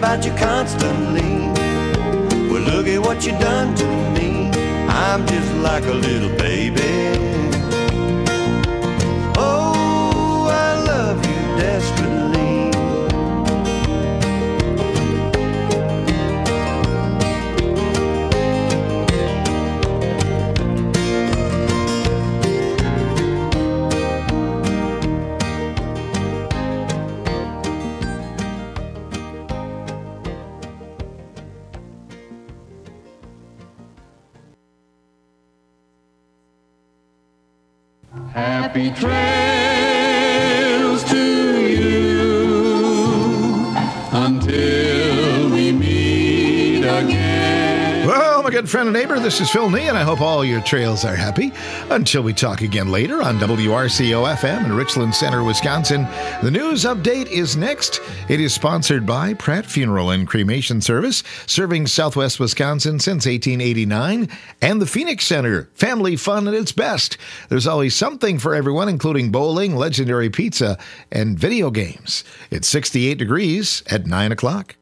about you constantly. Well, look at what you done to me. I'm just like a little baby. Oh, I love you desperately. Happy trails to you until we meet again. Well, my good friend and neighbor, this is Phil Nee, and I hope all your trails are happy. Until we talk again later on WRCO-FM in Richland Center, Wisconsin. The news update is next. It is sponsored by Pratt Funeral and Cremation Service, serving Southwest Wisconsin since 1889, and the Phoenix Center, family fun at its best. There's always something for everyone, including bowling, legendary pizza, and video games. It's 68 degrees at 9 o'clock.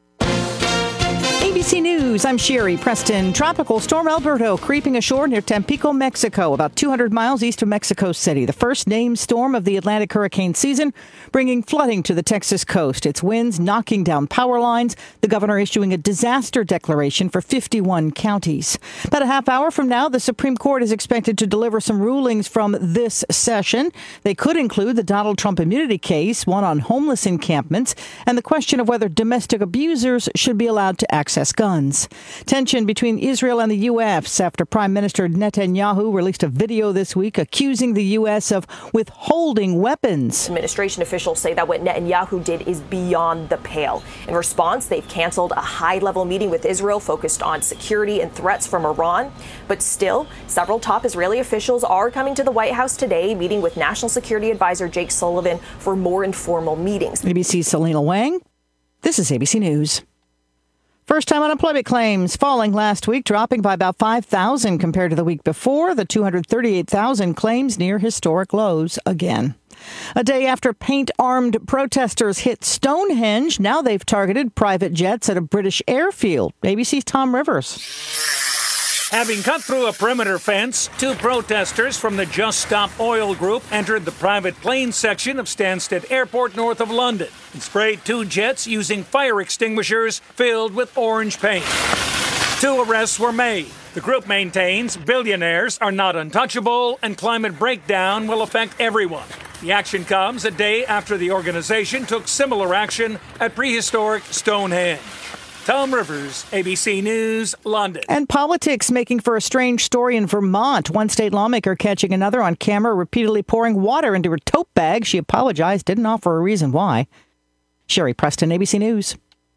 ABC News, I'm Sherry Preston. Tropical Storm Alberto creeping ashore near Tampico, Mexico, about 200 miles east of Mexico City. The first named storm of the Atlantic hurricane season, bringing flooding to the Texas coast. Its winds knocking down power lines. The governor issuing a disaster declaration for 51 counties. About a half hour from now, the Supreme Court is expected to deliver some rulings from this session. They could include the Donald Trump immunity case, one on homeless encampments, and the question of whether domestic abusers should be allowed to access guns. Tension between Israel and the U.S. after Prime Minister Netanyahu released a video this week accusing the U.S. of withholding weapons. Administration officials say that what Netanyahu did is beyond the pale. In response, they've canceled a high-level meeting with Israel focused on security and threats from Iran. But still, several top Israeli officials are coming to the White House today, meeting with National Security Advisor Jake Sullivan for more informal meetings. ABC's Selena Wang. This is ABC News. First-time unemployment claims falling last week, dropping by about 5,000 compared to the week before. The 238,000 claims near historic lows again. A day after paint-armed protesters hit Stonehenge, now they've targeted private jets at a British airfield. ABC's Tom Rivers. Having cut through a perimeter fence, two protesters from the Just Stop Oil group entered the private plane section of Stansted Airport north of London and sprayed two jets using fire extinguishers filled with orange paint. Two arrests were made. The group maintains billionaires are not untouchable and climate breakdown will affect everyone. The action comes a day after the organization took similar action at prehistoric Stonehenge. Tom Rivers, ABC News, London. And politics making for a strange story in Vermont. One state lawmaker catching another on camera repeatedly pouring water into her tote bag. She apologized, didn't offer a reason why. Sherry Preston, ABC News.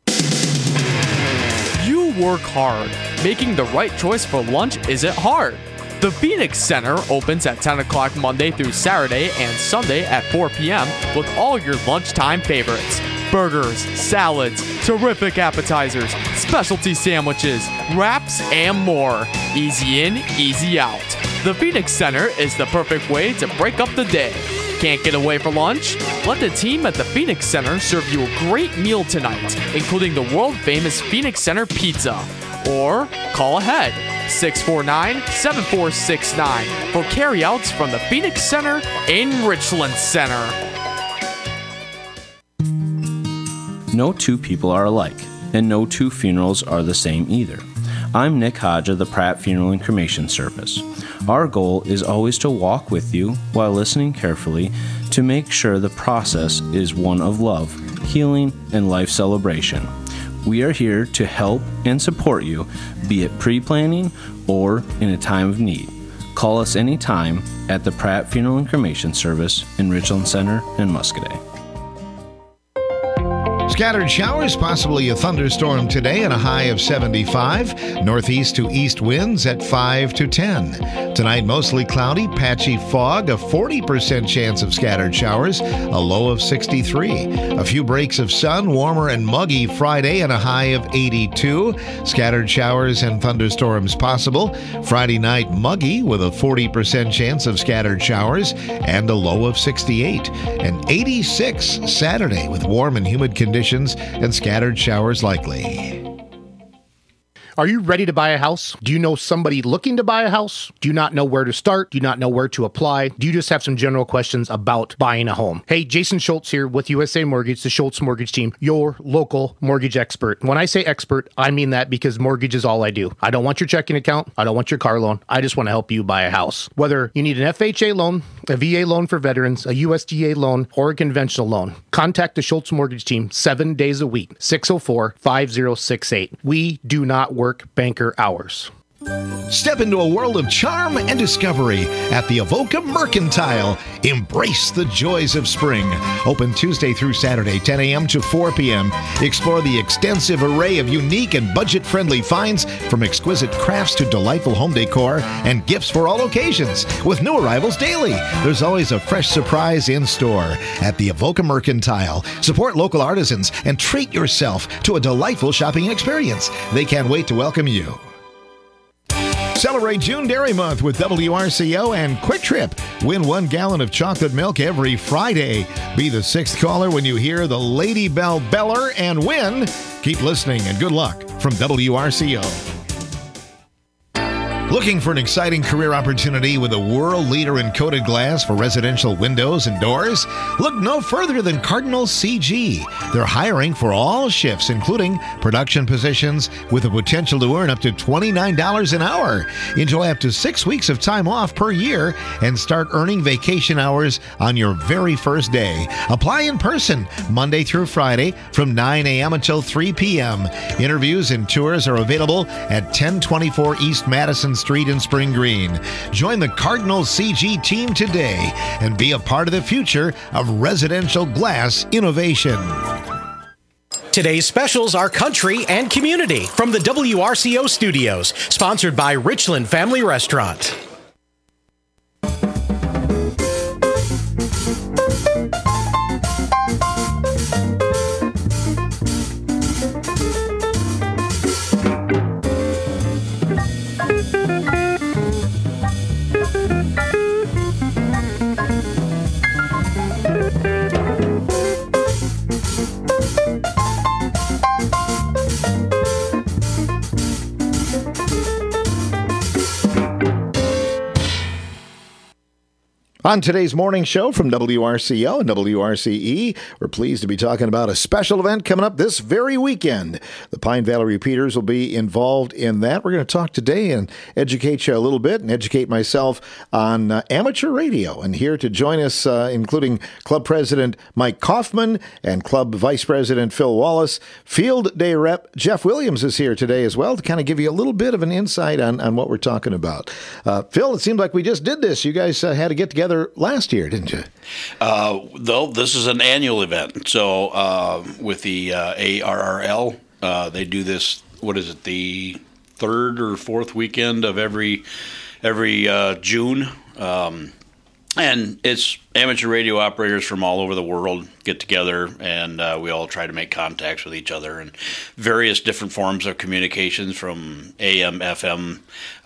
You work hard. Making the right choice for lunch isn't hard. The Phoenix Center opens at 10 o'clock Monday through Saturday and Sunday at 4 p.m. with all your lunchtime favorites. Burgers, salads, terrific appetizers, specialty sandwiches, wraps, and more. Easy in, easy out. The Phoenix Center is the perfect way to break up the day. Can't get away for lunch? Let the team at the Phoenix Center serve you a great meal tonight, including the world-famous Phoenix Center pizza. Or call ahead, 649-7469 for carryouts from the Phoenix Center in Richland Center. No two people are alike, and no two funerals are the same either. I'm Nick Hodge of the Pratt Funeral and Cremation Service. Our goal is always to walk with you while listening carefully to make sure the process is one of love, healing, and life celebration. We are here to help and support you, be it pre-planning or in a time of need. Call us anytime at the Pratt Funeral and Cremation Service in Richland Center and Muscadet. Scattered showers, possibly a thunderstorm today, and a high of 75. Northeast to east winds at 5 to 10. Tonight, mostly cloudy, patchy fog, a 40% chance of scattered showers, a low of 63. A few breaks of sun, warmer and muggy Friday, and a high of 82. Scattered showers and thunderstorms possible. Friday night, muggy with a 40% chance of scattered showers, and a low of 68. And 86 Saturday with warm and humid conditions conditions and scattered showers likely. Are you ready to buy a house? Do you know somebody looking to buy a house? Do you not know where to start? Do you not know where to apply? Do you just have some general questions about buying a home? Hey, Jason Schultz here with USA Mortgage, the Schultz Mortgage Team, your local mortgage expert. When I say expert, I mean that because mortgage is all I do. I don't want your checking account. I don't want your car loan. I just want to help you buy a house. Whether you need an FHA loan, a VA loan for veterans, a USDA loan, or a conventional loan, contact the Schultz Mortgage Team 7 days a week, 604-5068. We do not work banker hours. Step into a world of charm and discovery at the Avoca Mercantile. Embrace the joys of spring. Open Tuesday through Saturday, 10 a.m. to 4 p.m. Explore the extensive array of unique and budget-friendly finds, from exquisite crafts to delightful home decor and gifts for all occasions. With new arrivals daily, there's always a fresh surprise in store at the Avoca Mercantile. Support local artisans and treat yourself to a delightful shopping experience. They can't wait to welcome you. Celebrate June Dairy Month with WRCO and Quick Trip. Win 1 gallon of chocolate milk every Friday. Be the 6th caller when you hear the Lady Bell Beller and win. Keep listening and good luck from WRCO. Looking for an exciting career opportunity with a world leader in coated glass for residential windows and doors? Look no further than Cardinal CG. They're hiring for all shifts, including production positions, with the potential to earn up to $29 an hour. Enjoy up to 6 weeks of time off per year and start earning vacation hours on your very first day. Apply in person Monday through Friday from 9 a.m. until 3 p.m. Interviews and tours are available at 1024 East Madison Street in Spring Green. Join the Cardinal CG team today and be a part of the future of residential glass innovation. Today's specials are country and community from the WRCO studios, sponsored by Richland Family Restaurant. On today's morning show from WRCO and WRCE, we're pleased to be talking about a special event coming up this very weekend. The Pine Valley Repeaters will be involved in that. We're going to talk today and educate you a little bit and educate myself on amateur radio. And here to join us, including Club President Mike Kaufman and Club Vice President Phil Wallace, Field Day Rep Jeff Williams is here today as well to kind of give you a little bit of an insight on what we're talking about. Phil, it seemed like we just did this. You guys had to get together last year, didn't you? Though this is an annual event. So with the ARRL, they do this, what is it, the third or fourth weekend of every June. And it's amateur radio operators from all over the world get together, and we all try to make contacts with each other in various different forms of communications, from AM, FM,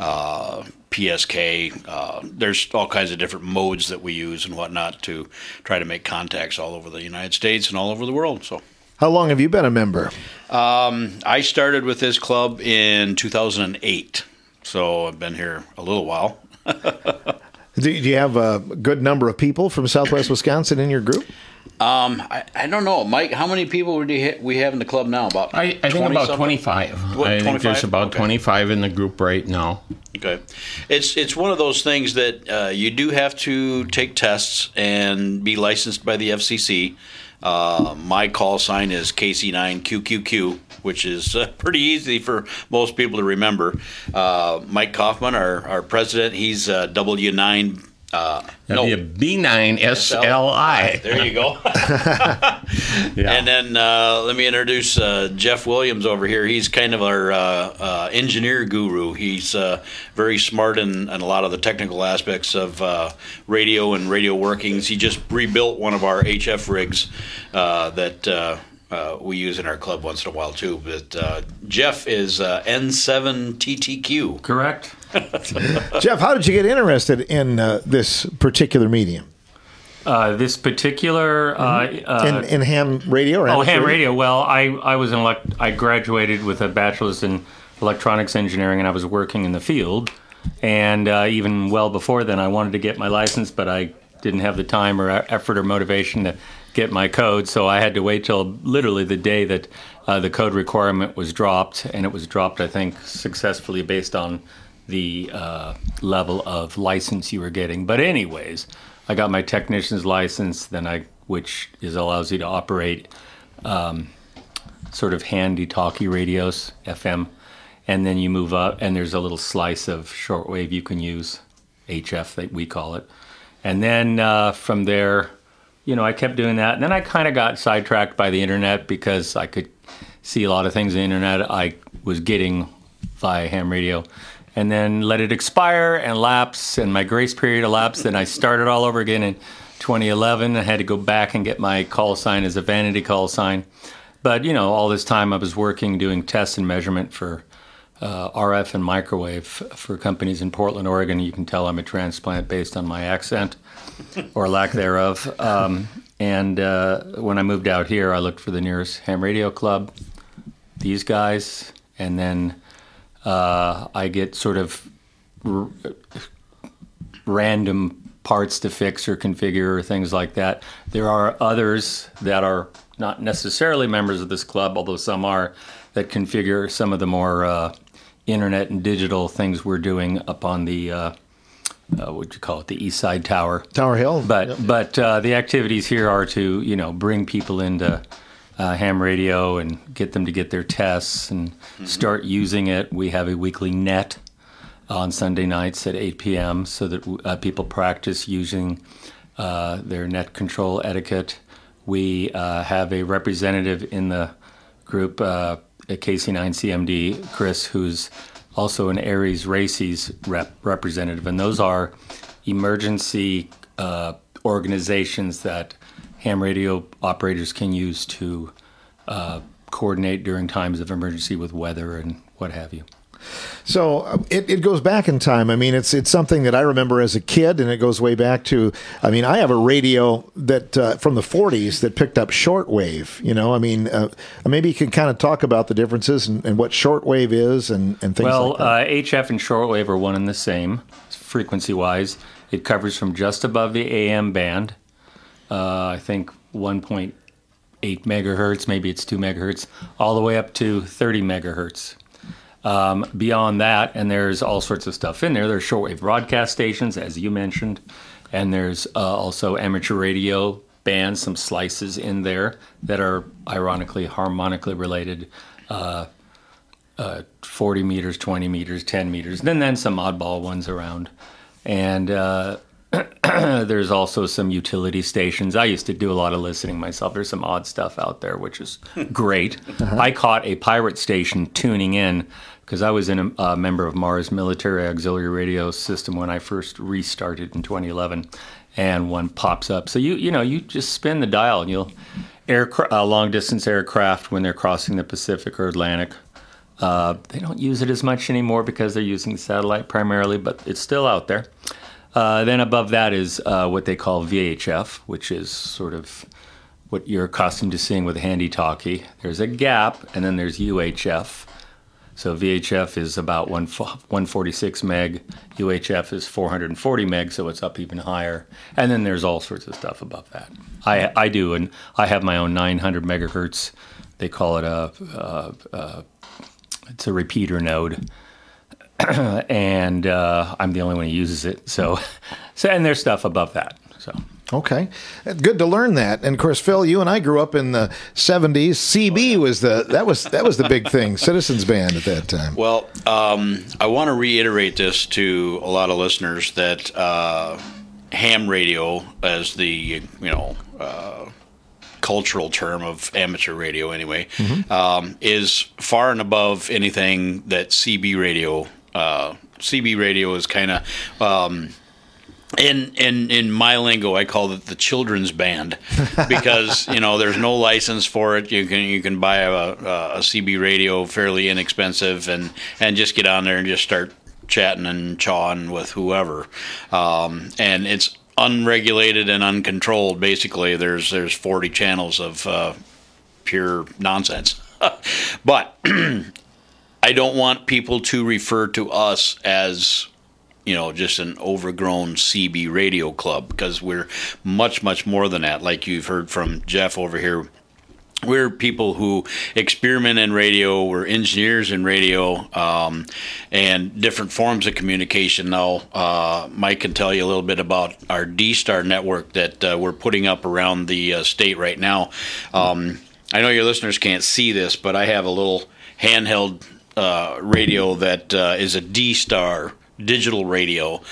PSK. There's all kinds of different modes that we use and whatnot to try to make contacts all over the United States and all over the world. So, how long have you been a member? I started with this club in 2008, so I've been here a little while. Do you have a good number of people from Southwest Wisconsin in your group? I don't know, Mike. How many people we have in the club now? About I think about 25. What, I 25? think there's about Okay. 25 in the group right now. Okay, it's one of those things that you do have to take tests and be licensed by the FCC. My call sign is KC9QQQ, which is pretty easy for most people to remember. Mike Kaufman, our president, he's W9. B9SLI. There you go. Yeah. And then let me introduce Jeff Williams over here. He's kind of our engineer guru. He's very smart in a lot of the technical aspects of radio and radio workings. He just rebuilt one of our HF rigs that we use in our club once in a while too. But Jeff is N7TTQ. Correct. Jeff, how did you get interested in this particular medium? This particular in ham radio. Or ham radio. Well, I graduated with a bachelor's in electronics engineering, and I was working in the field. And even well before then, I wanted to get my license, but I didn't have the time or effort or motivation to get my code. So I had to wait till literally the day that the code requirement was dropped, and it was dropped, I think, successfully based on the level of license you were getting. But anyways, I got my technician's license, which allows you to operate sort of handy talkie radios, FM, and then you move up, and there's a little slice of shortwave you can use, HF that we call it. And then from there, I kept doing that, and then I kind of got sidetracked by the internet because I could see a lot of things on the internet I was getting via ham radio. And then let it expire and lapse, and my grace period elapsed, and I started all over again in 2011. I had to go back and get my call sign as a vanity call sign. But, all this time I was working, doing tests and measurement for RF and microwave for companies in Portland, Oregon. You can tell I'm a transplant based on my accent, or lack thereof. And when I moved out here, I looked for the nearest ham radio club, these guys, and then I get sort of random parts to fix or configure or things like that. There are others that are not necessarily members of this club, although some are, that configure some of the more internet and digital things we're doing up on the, what'd you call it, the East Side Tower. Tower Hill. But the activities here are to, bring people into ham radio and get them to get their tests and start using it. We have a weekly net on Sunday nights at 8 p.m. so that people practice using their net control etiquette. We have a representative in the group, KC9CMD, Chris, who's also an Aries Races representative. And those are emergency organizations that ham radio operators can use to coordinate during times of emergency with weather and what have you. So it goes back in time. I mean, it's something that I remember as a kid, and it goes way back to, I have a radio that from the 40s that picked up shortwave. Maybe you can kind of talk about the differences and what shortwave is and things like that. HF and shortwave are one and the same, frequency-wise. It covers from just above the AM band, I think 1.8 megahertz, maybe it's 2 megahertz, all the way up to 30 megahertz. Beyond that, and there's all sorts of stuff in there. There's shortwave broadcast stations, as you mentioned, and there's also amateur radio bands, some slices in there that are ironically harmonically related, 40 meters, 20 meters, 10 meters, then some oddball ones around. And there's also some utility stations. I used to do a lot of listening myself. There's some odd stuff out there, which is great. I caught a pirate station tuning in because I was a member of Mars Military Auxiliary Radio System when I first restarted in 2011, and one pops up. So you just spin the dial, and you'll long distance aircraft when they're crossing the Pacific or Atlantic. They don't use it as much anymore because they're using satellite primarily, but it's still out there. Then above that is what they call VHF, which is sort of what you're accustomed to seeing with handy talkie. There's a gap, and then there's UHF. So VHF is about 146 meg. UHF is 440 meg, so it's up even higher. And then there's all sorts of stuff above that. I do, and I have my own 900 megahertz. They call it it's a repeater node. And I'm the only one who uses it. So and there's stuff above that. So okay, good to learn that. And of course, Phil, you and I grew up in the '70s. CB was the big thing. Citizens Band at that time. Well, I want to reiterate this to a lot of listeners that ham radio, as the cultural term of amateur radio, anyway, is far and above anything that CB radio. CB radio is kind of, in my lingo, I call it the children's band because there's no license for it. You can buy a CB radio fairly inexpensive and just get on there and just start chatting and chawing with whoever, and it's unregulated and uncontrolled. Basically, there's 40 channels of pure nonsense. But I don't want people to refer to us as, just an overgrown CB radio club, because we're much, much more than that. Like you've heard from Jeff over here, we're people who experiment in radio. We're engineers in radio, and different forms of communication. Now, Mike can tell you a little bit about our D-Star network that we're putting up around the state right now. I know your listeners can't see this, but I have a little handheld radio that is a D-Star digital radio,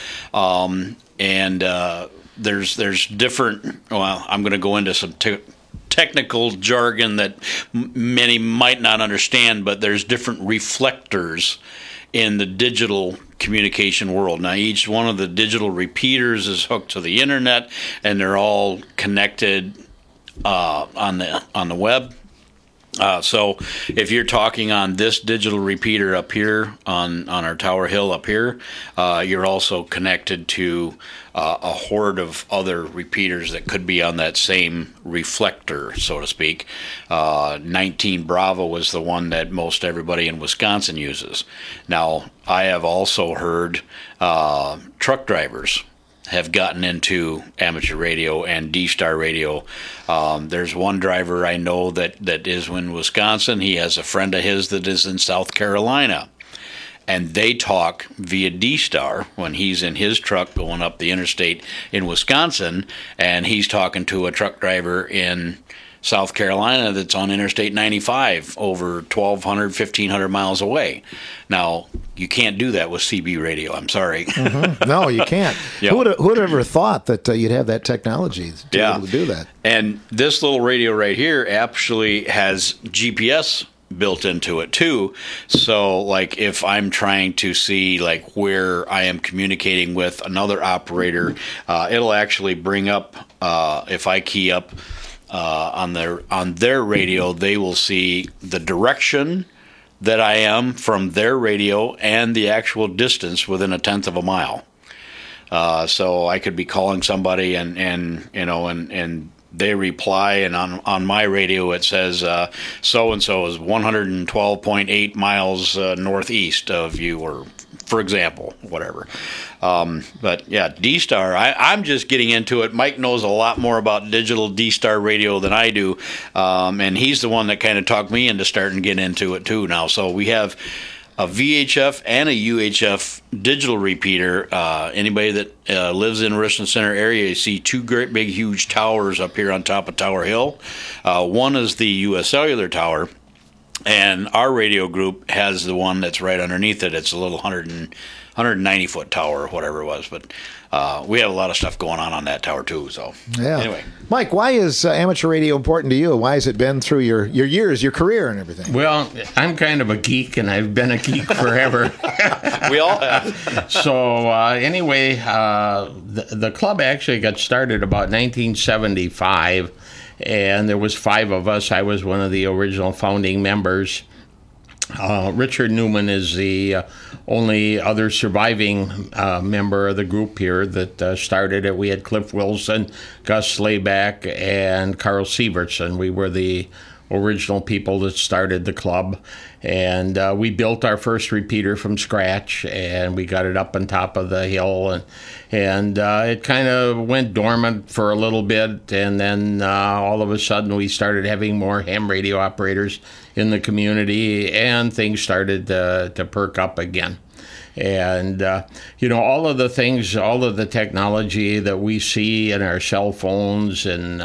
and there's different. Well, I'm going to go into some technical jargon that many might not understand, but there's different reflectors in the digital communication world. Now, each one of the digital repeaters is hooked to the internet, and they're all connected on the web. So if you're talking on this digital repeater up here on our Tower Hill up here, you're also connected to a horde of other repeaters that could be on that same reflector, so to speak. 19 Bravo was the one that most everybody in Wisconsin uses. Now, I have also heard truck drivers have gotten into amateur radio and D-Star radio. There's one driver I know that is in Wisconsin. He has a friend of his that is in South Carolina. And they talk via D-Star when he's in his truck going up the interstate in Wisconsin, and he's talking to a truck driver in South Carolina that's on Interstate 95 over 1,200, 1,500 miles away. Now, you can't do that with CB radio. I'm sorry. Mm-hmm. No, you can't. Yep. Who would have ever thought that you'd have that technology to be able to do that? And this little radio right here actually has GPS built into it too. So like if I'm trying to see like where I am communicating with another operator, it'll actually bring up, if I key up on their radio, they will see the direction that I am from their radio and the actual distance within 1/10 of a mile. So I could be calling somebody and they reply, and on my radio it says so-and-so is 112.8 miles northeast of you, or for example, whatever. But yeah, D-Star, I'm just getting into it. Mike knows a lot more about digital D-Star radio than I do, and he's the one that kind of talked me into starting to get into it too now. So we have a VHF and a UHF digital repeater. Anybody that lives in Richland Center area, you see two great big huge towers up here on top of Tower Hill. One is the U.S. Cellular Tower, and our radio group has the one that's right underneath it. It's a little 190-foot tower or whatever it was. But we have a lot of stuff going on that tower too. So anyway. Mike, why is amateur radio important to you? Why has it been through your years, your career and everything? Well, I'm kind of a geek, and I've been a geek forever. We all have. So anyway, the club actually got started about 1975, and there was 5 of us. I was one of the original founding members. Richard Newman is the only other surviving member of the group here that started it. We had Cliff Wilson, Gus Slayback, and Carl Sievertson. We were the original people that started the club. And we built our first repeater from scratch, and we got it up on top of the hill. And it kind of went dormant for a little bit, and then all of a sudden we started having more ham radio operators in the community, and things started to perk up again. And, all of the things, all of the technology that we see in our cell phones and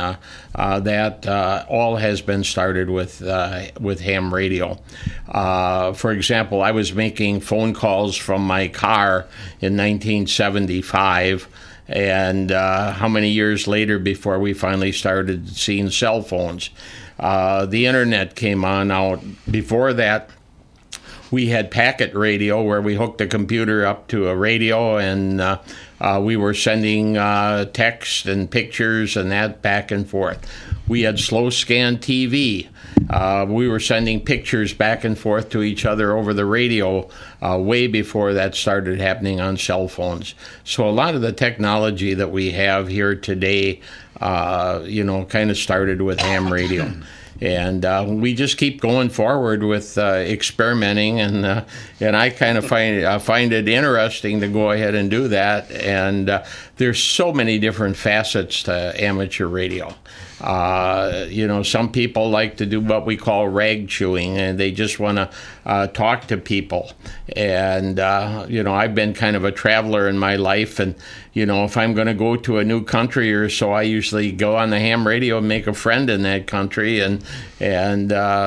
that all has been started with ham radio. For example, I was making phone calls from my car in 1975. And how many years later before we finally started seeing cell phones? The internet came on out. Before that, we had packet radio where we hooked a computer up to a radio, and We were sending text and pictures and that back and forth. We had slow scan TV. We were sending pictures back and forth to each other over the radio way before that started happening on cell phones. So a lot of the technology that we have here today, kind of started with ham radio. And we just keep going forward with experimenting, and I kind of find it interesting to go ahead and do that. And there's so many different facets to amateur radio. Some people like to do what we call rag chewing, and they just want to talk to people. And, I've been kind of a traveler in my life, and, if I'm going to go to a new country or so, I usually go on the ham radio and make a friend in that country. And then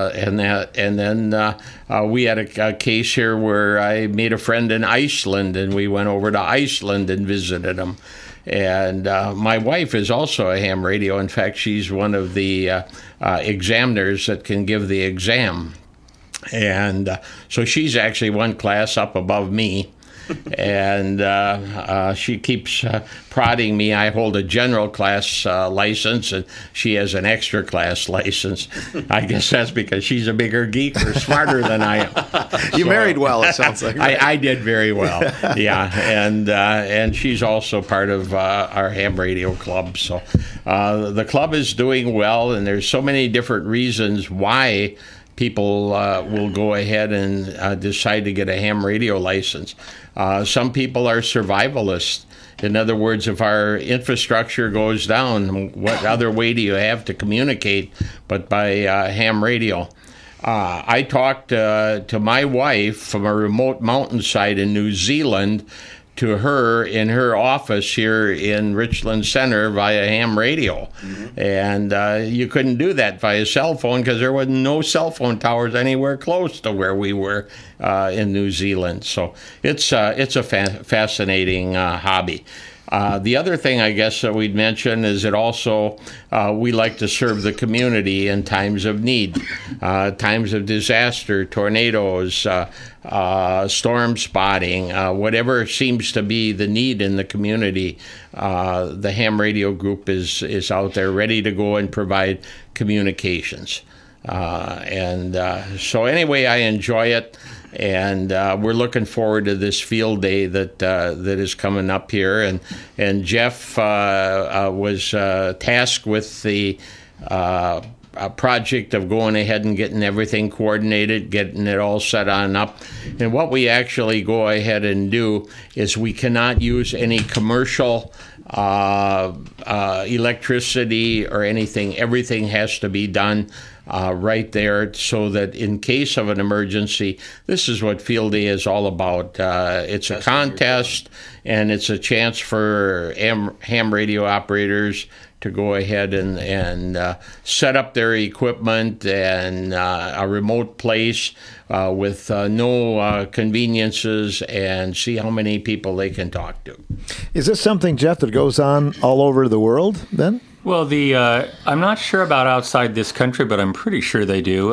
we had a case here where I made a friend in Iceland, and we went over to Iceland and visited them. And my wife is also a ham radio. In fact, she's one of the examiners that can give the exam. And so she's actually one class up above me. And she keeps prodding me. I hold a general class license, and she has an extra class license. I guess that's because she's a bigger geek or smarter than I am. You married well, it sounds like. I did very well, yeah. And she's also part of our ham radio club. So the club is doing well, and there's so many different reasons why people will go ahead and decide to get a ham radio license. Some people are survivalists. In other words, if our infrastructure goes down, what other way do you have to communicate but by ham radio? I talked to my wife from a remote mountainside in New Zealand to her in her office here in Richland Center via ham radio. Mm-hmm. And you couldn't do that via cell phone because there was no cell phone towers anywhere close to where we were in New Zealand. So it's a fascinating hobby. The other thing I guess that we'd mention is that also we like to serve the community in times of need, times of disaster, tornadoes, storm spotting, whatever seems to be the need in the community. The ham radio group is out there ready to go and provide communications. So anyway, I enjoy it. And we're looking forward to this field day that is coming up here. And Jeff was tasked with the project of going ahead and getting everything coordinated, getting it all set on up. And what we actually go ahead and do is we cannot use any commercial electricity or anything. Everything has to be done right there, so that in case of an emergency, this is what Field Day is all about. It's a contest, and it's a chance for ham radio operators to go ahead and set up their equipment and a remote place with no conveniences and see how many people they can talk to. Is this something, Jeff, that goes on all over the world then? Well, I'm not sure about outside this country, but I'm pretty sure they do.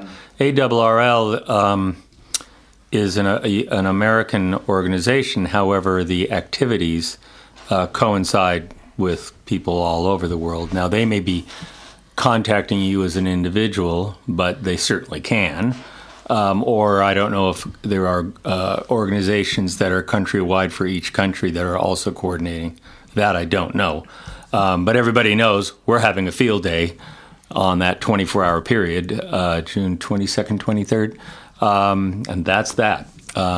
ARRL is an American organization. However, the activities coincide with people all over the world. Now, they may be contacting you as an individual, but they certainly can. Or I don't know if there are organizations that are countrywide for each country that are also coordinating. That I don't know. But everybody knows we're having a field day on that 24-hour period, June 22nd, 23rd, and that's that.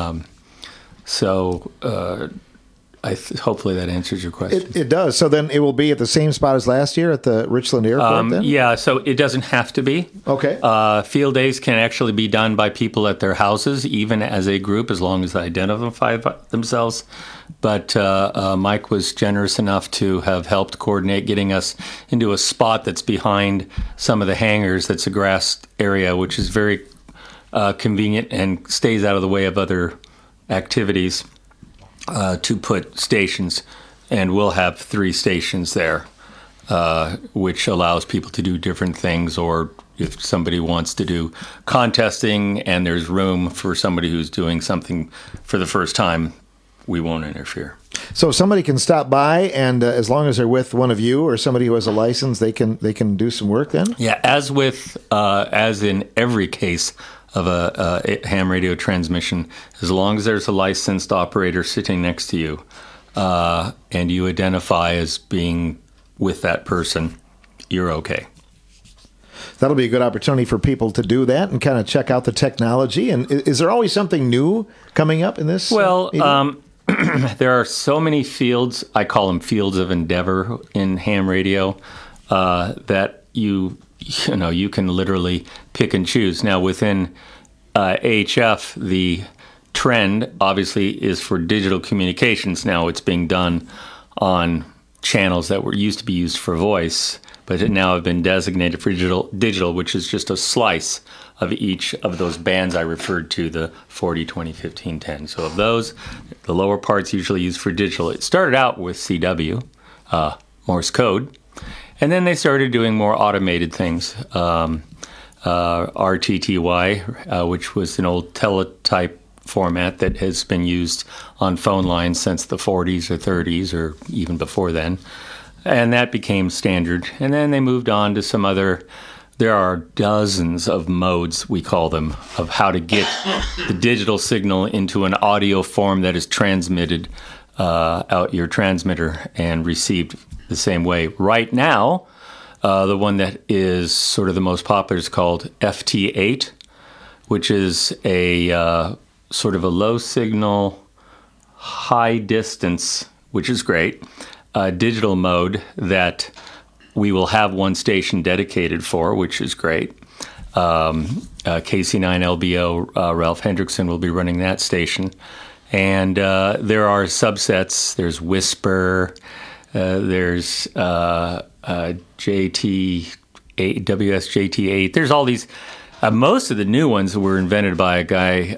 Hopefully that answers your question. It does. So then it will be at the same spot as last year at the Richland Airport then? Yeah, so it doesn't have to be. Okay. Field days can actually be done by people at their houses, even as a group, as long as they identify themselves. But Mike was generous enough to have helped coordinate getting us into a spot that's behind some of the hangars. That's a grass area, which is very convenient and stays out of the way of other activities to put stations. And we'll have 3 stations there, which allows people to do different things, or if somebody wants to do contesting and there's room for somebody who's doing something for the first time, we won't interfere. So somebody can stop by, and as long as they're with one of you or somebody who has a license, they can do some work then? Yeah, as in every case of a ham radio transmission, as long as there's a licensed operator sitting next to you, and you identify as being with that person, you're okay. That'll be a good opportunity for people to do that and kind of check out the technology. And is there always something new coming up in this? Well, there are so many fields, I call them fields of endeavor in ham radio, that you can literally pick and choose. Now, within AHF, the trend obviously is for digital communications. Now it's being done on channels that were used to be used for voice, but now have been designated for digital, which is just a slice of each of those bands I referred to, the 40, 20, 15, 10. So of those, the lower parts usually used for digital. It started out with CW, Morse code, and then they started doing more automated things. RTTY, which was an old teletype format that has been used on phone lines since the 40s or 30s or even before then. And that became standard. And then they moved on to some other, there are dozens of modes, we call them, of how to get the digital signal into an audio form that is transmitted out your transmitter and received the same way. Right now, the one that is sort of the most popular is called FT8, which is a sort of a low signal, high distance, which is great, digital mode that we will have one station dedicated for, which is great. KC9LBO, Ralph Hendrickson will be running that station. And there are subsets. There's Whisper, there's WSJT8. There's all these. Most of the new ones were invented by a guy,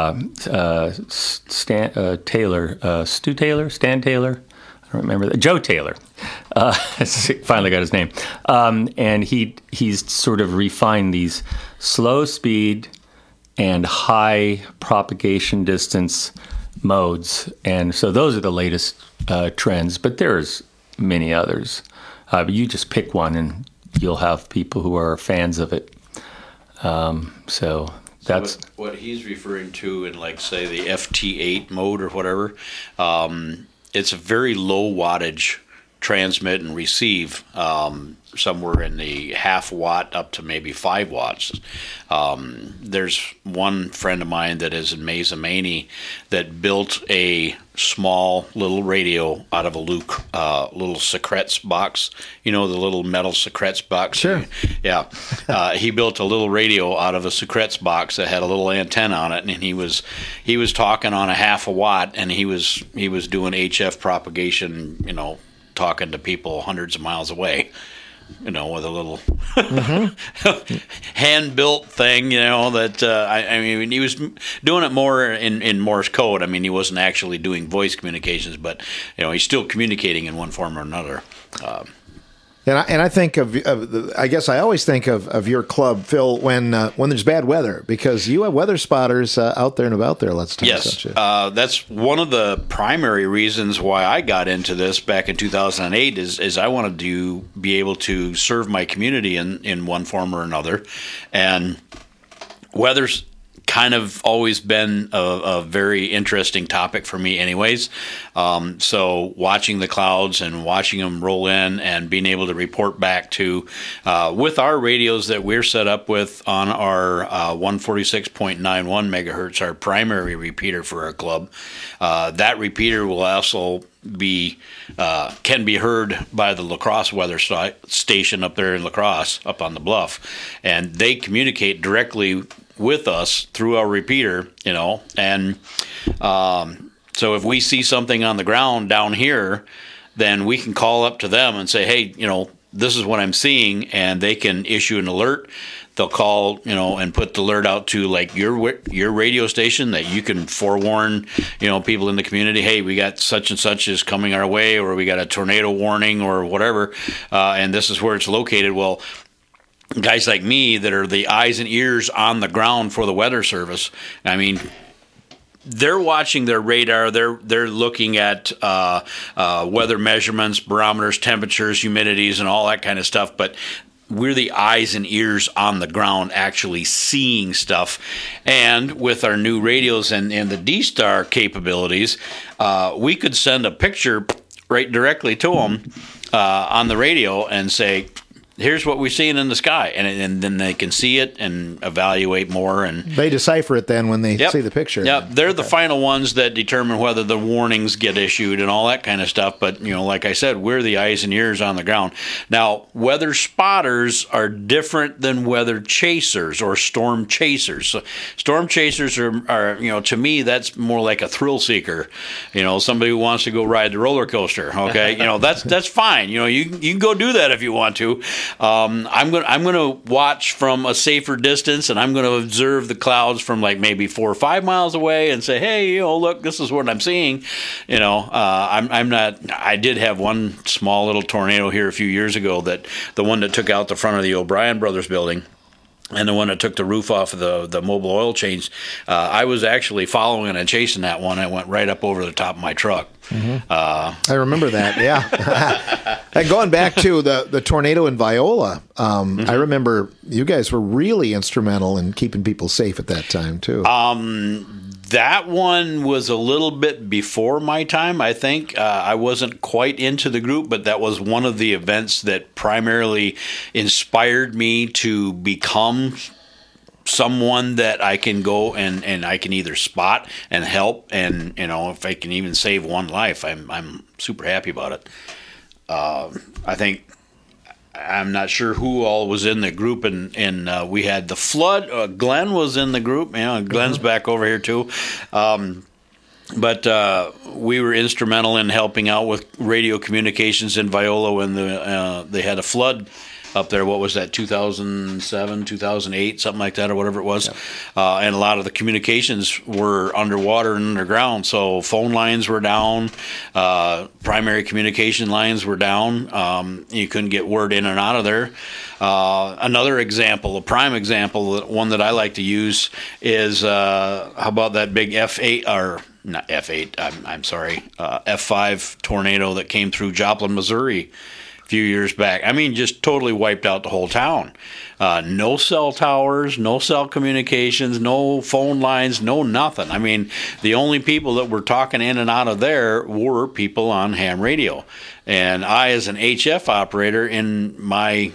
Stan Taylor. I don't remember that. Joe Taylor. Finally got his name. And he's sort of refined these slow speed and high propagation distance modes. And so those are the latest trends, but there's many others. But you just pick one and you'll have people who are fans of it. So that's what he's referring to in, like, say, the FT8 mode or whatever. It's a very low wattage transmit and receive, somewhere in the half watt up to maybe 5 watts. There's one friend of mine that is in Mazamani that built a small little radio out of a Luke little Secrets box. You know, the little metal Secrets box? Sure. Yeah. He built a little radio out of a Secrets box that had a little antenna on it, and he was talking on a half a watt, and he was doing HF propagation, talking to people hundreds of miles away. With a little hand-built thing, that, I mean, he was doing it more in Morse code. I mean, he wasn't actually doing voice communications, but, he's still communicating in one form or another. And I think I guess I always think of your club, Phil, when there's bad weather, because you have weather spotters out there and about there lots of times. Yes, that's one of the primary reasons why I got into this back in 2008 is I wanted to be able to serve my community in one form or another, and weather's kind of always been a very interesting topic for me anyways. So watching the clouds and watching them roll in and being able to report back to, with our radios that we're set up with on our 146.91 megahertz, our primary repeater for our club, that repeater will also can be heard by the La Crosse weather station up there in La Crosse, up on the bluff, and they communicate directly with us through our repeater, and so if we see something on the ground down here, then we can call up to them and say, hey, this is what I'm seeing, and they can issue an alert. They'll call, and put the alert out to, like, your radio station, that you can forewarn, people in the community, hey, we got such and such is coming our way, or we got a tornado warning or whatever, and this is where it's located. Well, guys like me that are the eyes and ears on the ground for the weather service, I mean, they're watching their radar. They're looking at weather measurements, barometers, temperatures, humidities, and all that kind of stuff. But we're the eyes and ears on the ground actually seeing stuff. And with our new radios and the D-Star capabilities, we could send a picture right directly to them on the radio and say, here's what we're seeing in the sky, and then they can see it and evaluate more. And they decipher it then when they see the picture. Yep, they're the final ones that determine whether the warnings get issued and all that kind of stuff. But like I said, we're the eyes and ears on the ground. Now, weather spotters are different than weather chasers or storm chasers. So storm chasers are to me, that's more like a thrill seeker. Somebody who wants to go ride the roller coaster. Okay, that's fine. You can go do that if you want to. I'm going to watch from a safer distance, and I'm going to observe the clouds from like maybe 4 or 5 miles away and say, hey, look, this is what I'm seeing. I'm not. I did have one small little tornado here a few years ago, that the one that took out the front of the O'Brien Brothers building, and the one that took the roof off of the mobile oil change. I was actually following and chasing that one. I went right up over the top of my truck. Mm-hmm. I remember that, yeah. And going back to the tornado in Viola, I remember you guys were really instrumental in keeping people safe at that time, too. That one was a little bit before my time, I think. I wasn't quite into the group, but that was one of the events that primarily inspired me to become someone that I can go and I can either spot and help, and if I can even save one life, I'm super happy about it. I think, I'm not sure who all was in the group, and we had the flood. Glenn was in the group. Glenn's back over here too. But we were instrumental in helping out with radio communications in Viola when they had a flood up there. What was that, 2007, 2008, something like that, or whatever it was. And a lot of the communications were underwater and underground, so phone lines were down, primary communication lines were down. You couldn't get word in and out of there. Another example, a prime example, one that I like to use is, how about that big F8, or not F8, I'm sorry, F5 tornado that came through Joplin, Missouri few years back. I mean, just totally wiped out the whole town. No cell towers, no cell communications, no phone lines, no nothing. I mean, the only people that were talking in and out of there were people on ham radio. And I, as an HF operator in my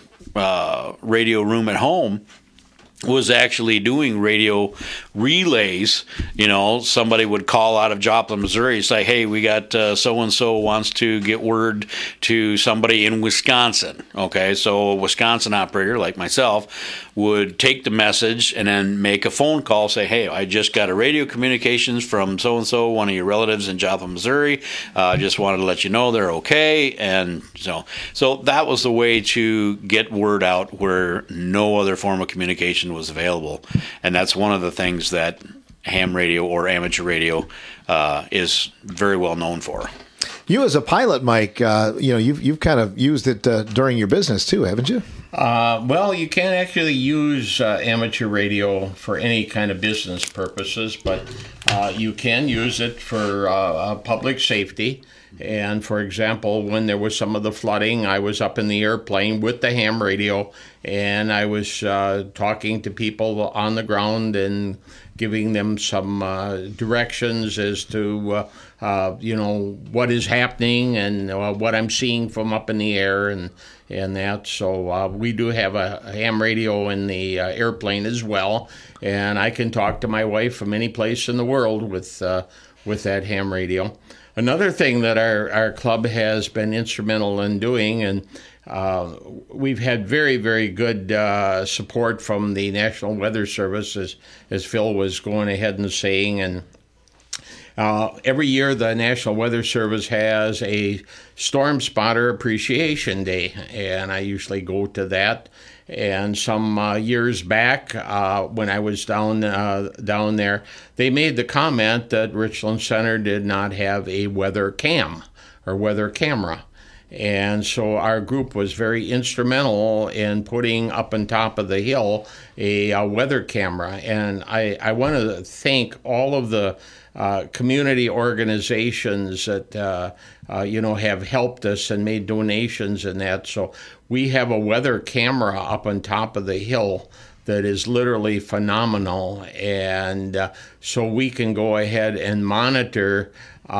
radio room at home, was actually doing radio relays. Somebody would call out of Joplin, Missouri, say, hey, we got so-and-so wants to get word to somebody in Wisconsin. Okay, so a Wisconsin operator like myself would take the message and then make a phone call, say, hey, I just got a radio communications from so-and-so, one of your relatives in Joplin, Missouri. Just wanted to let you know they're okay. And so that was the way to get word out where no other form of communication was available. And that's one of the things that ham radio or amateur radio is very well known for. You as a pilot, Mike, you've kind of used it during your business too, haven't you? Well, you can't actually use amateur radio for any kind of business purposes, but you can use it for public safety. And for example, when there was some of the flooding, I was up in the airplane with the ham radio, and I was talking to people on the ground and giving them some directions as to what is happening and what I'm seeing from up in the air and that. So we do have a ham radio in the airplane as well, and I can talk to my wife from any place in the world with that ham radio. Another thing that our club has been instrumental in doing, and we've had very, very good support from the National Weather Service, as Phil was going ahead and saying. And every year the National Weather Service has a Storm Spotter Appreciation Day, and I usually go to that. And some years back, when I was down there, they made the comment that Richland Center did not have a weather cam or weather camera. And so our group was very instrumental in putting up on top of the hill a weather camera. And I want to thank all of the community organizations that have helped us and made donations and that. So we have a weather camera up on top of the hill that is literally phenomenal, and so we can go ahead and monitor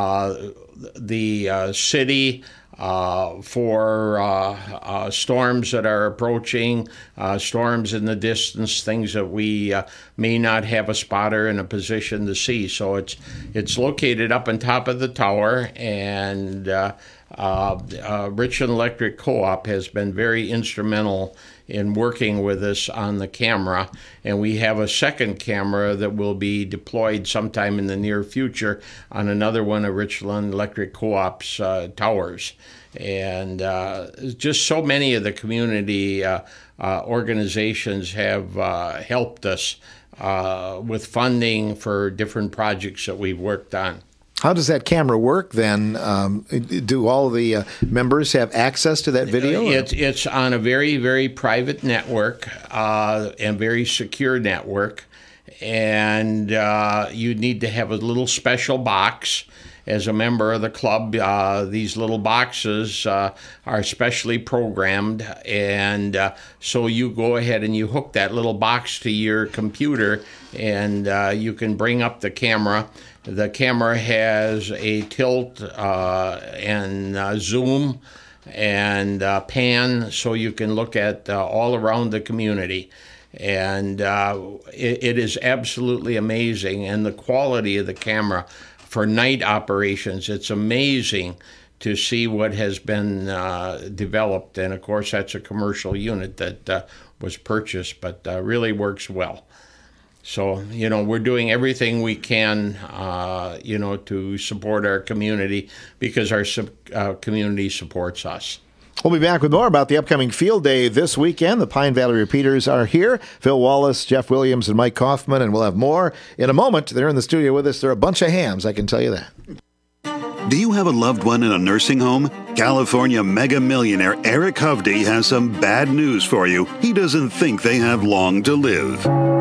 the city for storms that are approaching, storms in the distance, things that we may not have a spotter in a position to see. So it's located up on top of the tower, and Richland Electric Co-op has been very instrumental in working with us on the camera, and we have a second camera that will be deployed sometime in the near future on another one of Richland Electric Co-op's towers. And just so many of the community organizations have helped us with funding for different projects that we've worked on. How does that camera work then? Do all the members have access to that video? It's on a very, very private network and very secure network. And you need to have a little special box. As a member of the club, these little boxes are specially programmed. And so you go ahead and you hook that little box to your computer, and you can bring up the camera. The camera has a tilt and zoom and pan, so you can look at all around the community. And it is absolutely amazing. And the quality of the camera for night operations, it's amazing to see what has been developed. And of course, that's a commercial unit that was purchased, but really works well. So, we're doing everything we can, to support our community, because our community supports us. We'll be back with more about the upcoming field day this weekend. The Pine Valley Repeaters are here. Phil Wallace, Jeff Williams, and Mike Kaufman, and we'll have more in a moment. They're in the studio with us. They're a bunch of hams, I can tell you that. Do you have a loved one in a nursing home? California mega millionaire Eric Hovde has some bad news for you. He doesn't think they have long to live.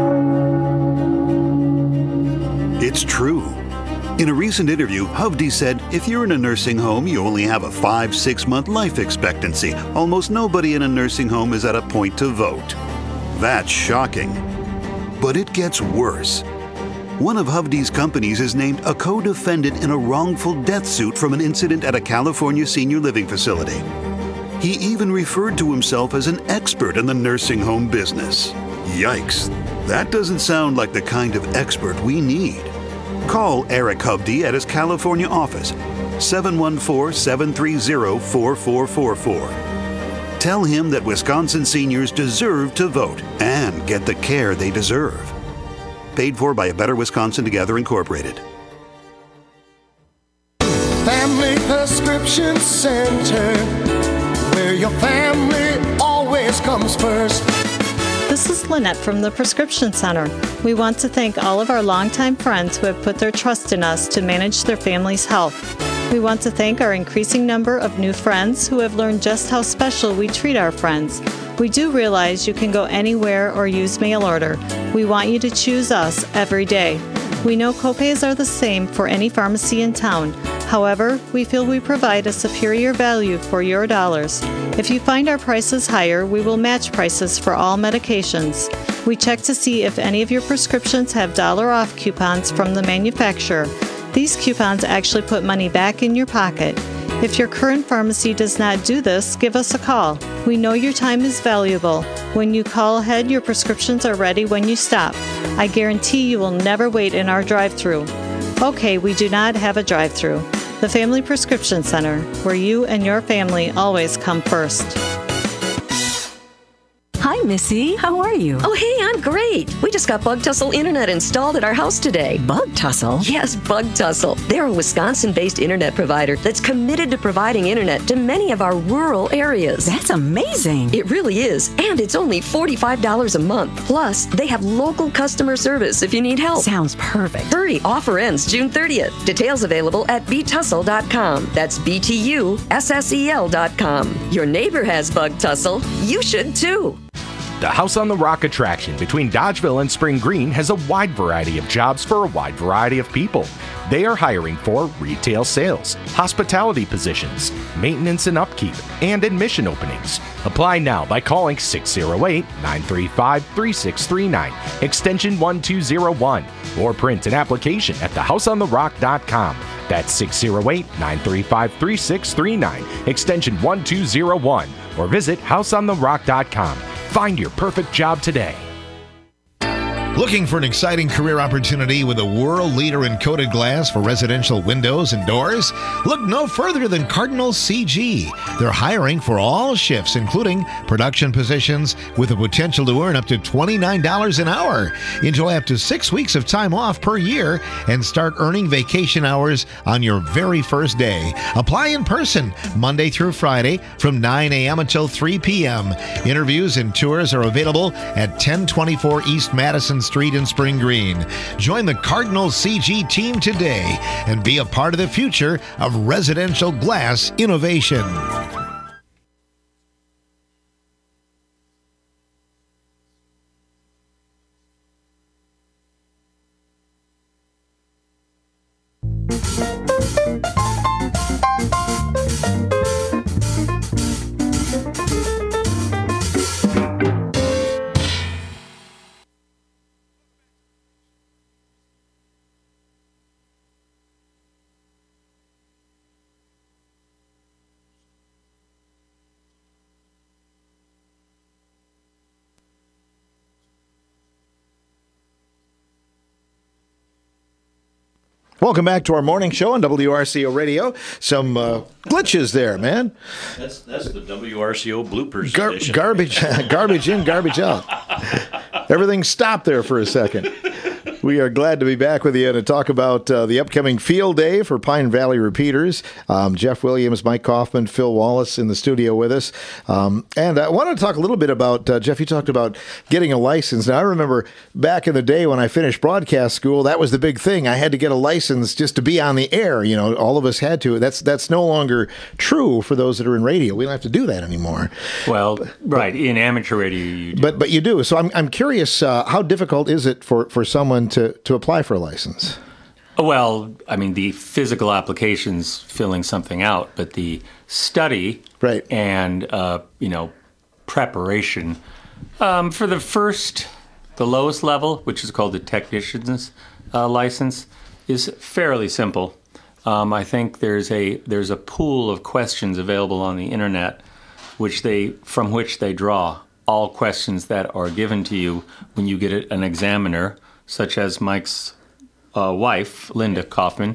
It's true. In a recent interview, Hovde said, if you're in a nursing home, you only have a 5-6 month life expectancy. Almost nobody in a nursing home is at a point to vote. That's shocking. But it gets worse. One of Hovde's companies is named a co-defendant in a wrongful death suit from an incident at a California senior living facility. He even referred to himself as an expert in the nursing home business. Yikes. That doesn't sound like the kind of expert we need. Call Eric Hovde at his California office, 714-730-4444. Tell him that Wisconsin seniors deserve to vote and get the care they deserve. Paid for by A Better Wisconsin Together, Incorporated. Family Prescription Center, where your family always comes first. This is Lynette from the Prescription Center. We want to thank all of our longtime friends who have put their trust in us to manage their family's health. We want to thank our increasing number of new friends who have learned just how special we treat our friends. We do realize you can go anywhere or use mail order. We want you to choose us every day. We know copays are the same for any pharmacy in town. However, we feel we provide a superior value for your dollars. If you find our prices higher, we will match prices for all medications. We check to see if any of your prescriptions have $off coupons from the manufacturer. These coupons actually put money back in your pocket. If your current pharmacy does not do this, give us a call. We know your time is valuable. When you call ahead, your prescriptions are ready when you stop. I guarantee you will never wait in our drive-thru. Okay, we do not have a drive-thru. The Family Prescription Center, where you and your family always come first. Hi, Missy. How are you? Oh, hey, I'm great. We just got Bug Tussle Internet installed at our house today. Bug Tussle? Yes, Bug Tussle. They're a Wisconsin-based internet provider that's committed to providing internet to many of our rural areas. That's amazing. It really is. And it's only $45 a month. Plus, they have local customer service if you need help. Sounds perfect. Hurry, offer ends June 30th. Details available at btussle.com. That's BTUSSEL.com. Your neighbor has Bug Tussle. You should too. The House on the Rock attraction between Dodgeville and Spring Green has a wide variety of jobs for a wide variety of people. They are hiring for retail sales, hospitality positions, maintenance and upkeep, and admission openings. Apply now by calling 608-935-3639, extension 1201, or print an application at thehouseontherock.com. That's 608-935-3639, extension 1201, or visit houseontherock.com. Find your perfect job today. Looking for an exciting career opportunity with a world leader in coated glass for residential windows and doors? Look no further than Cardinal CG. They're hiring for all shifts, including production positions, with the potential to earn up to $29 an hour. Enjoy up to 6 weeks of time off per year and start earning vacation hours on your very first day. Apply in person Monday through Friday from 9 a.m. until 3 p.m. Interviews and tours are available at 1024 East Madison Street in Spring Green. Join the Cardinal CG team today and be a part of the future of residential glass innovation. Welcome back to our morning show on WRCO Radio. Some glitches there, man. That's the WRCO bloopers edition. Garbage in, garbage out. Everything stopped there for a second. We are glad to be back with you and to talk about the upcoming field day for Pine Valley Repeaters. Jeff Williams, Mike Kaufman, Phil Wallace in the studio with us. And I want to talk a little bit about, Jeff, you talked about getting a license. Now, I remember back in the day when I finished broadcast school, that was the big thing. I had to get a license just to be on the air. You know, all of us had to. That's no longer true for those that are in radio. We don't have to do that anymore. Well, right. In amateur radio, you do. But you do. So I'm curious, how difficult is it for someone to apply for a license? Well, I mean, the physical application's filling something out, but the study and, preparation for the lowest level, which is called the technician's license, is fairly simple. I think there's a pool of questions available on the internet from which they draw all questions that are given to you when you get an examiner, such as Mike's wife, Linda Kaufman,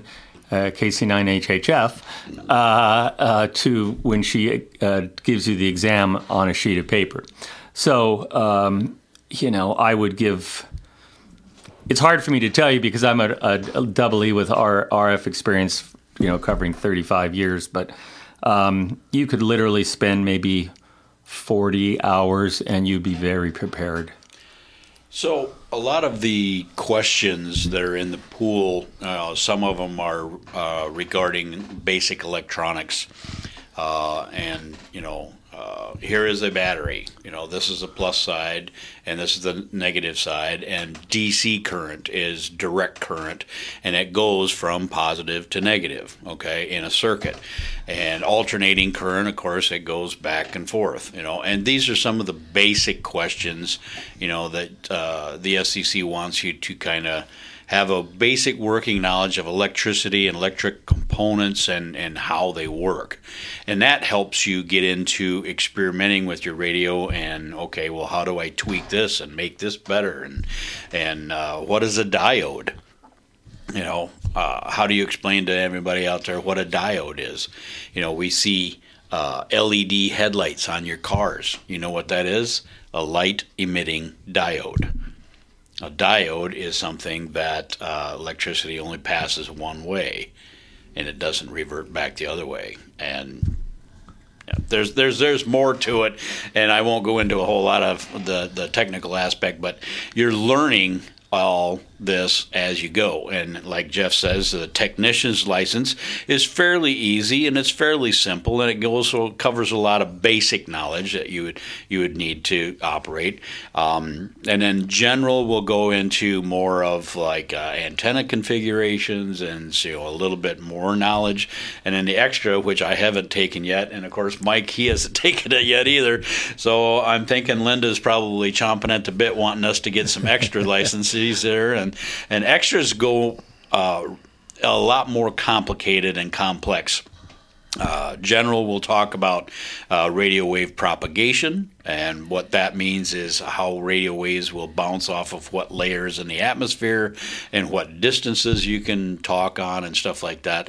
KC9HHF, to when she gives you the exam on a sheet of paper. So, I would give... It's hard for me to tell you because I'm a double E with RF experience, covering 35 years, but you could literally spend maybe 40 hours and you'd be very prepared. So a lot of the questions that are in the pool, some of them are regarding basic electronics, and here is a battery. This is the plus side, and this is the negative side. And DC current is direct current, and it goes from positive to negative, in a circuit. And alternating current, of course, it goes back and forth. And these are some of the basic questions, that the SCC wants you to kind of have a basic working knowledge of electricity and electric components and how they work. And that helps you get into experimenting with your radio and, how do I tweak this and make this better? And what is a diode? How do you explain to everybody out there what a diode is? We see LED headlights on your cars. You know what that is? A light-emitting diode. A diode is something that electricity only passes one way, and it doesn't revert back the other way. And there's more to it, and I won't go into a whole lot of the technical aspect, but you're learning all this as you go. And like Jeff says, the technician's license is fairly easy and it's fairly simple, and it covers a lot of basic knowledge that you would need to operate. And then general will go into more of like antenna configurations and a little bit more knowledge. And then the extra, which I haven't taken yet, and of course Mike, he hasn't taken it yet either. So I'm thinking Linda's probably chomping at the bit wanting us to get some extra licenses there. And extras go a lot more complicated and complex. General will talk about radio wave propagation, and what that means is how radio waves will bounce off of what layers in the atmosphere and what distances you can talk on and stuff like that.